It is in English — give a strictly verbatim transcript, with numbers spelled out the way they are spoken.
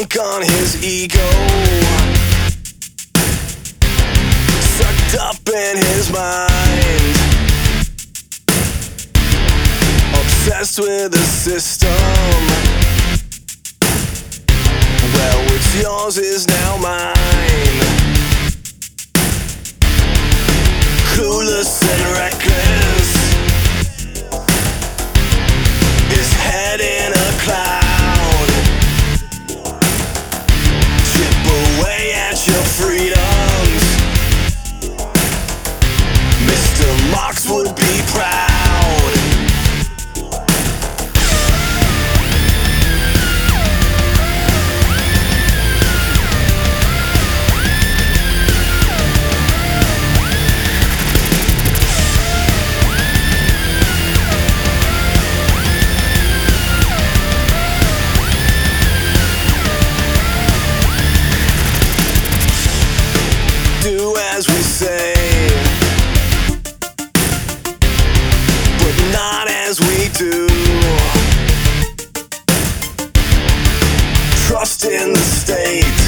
drunk on his ego, sucked up in his mind, obsessed with the system. Well, what's yours is now mine. Clueless and reckless, his head in a cloud. Chip away at your freedoms. Mister Marx would be proud. Do as we say, but not as we do. Trust in the state.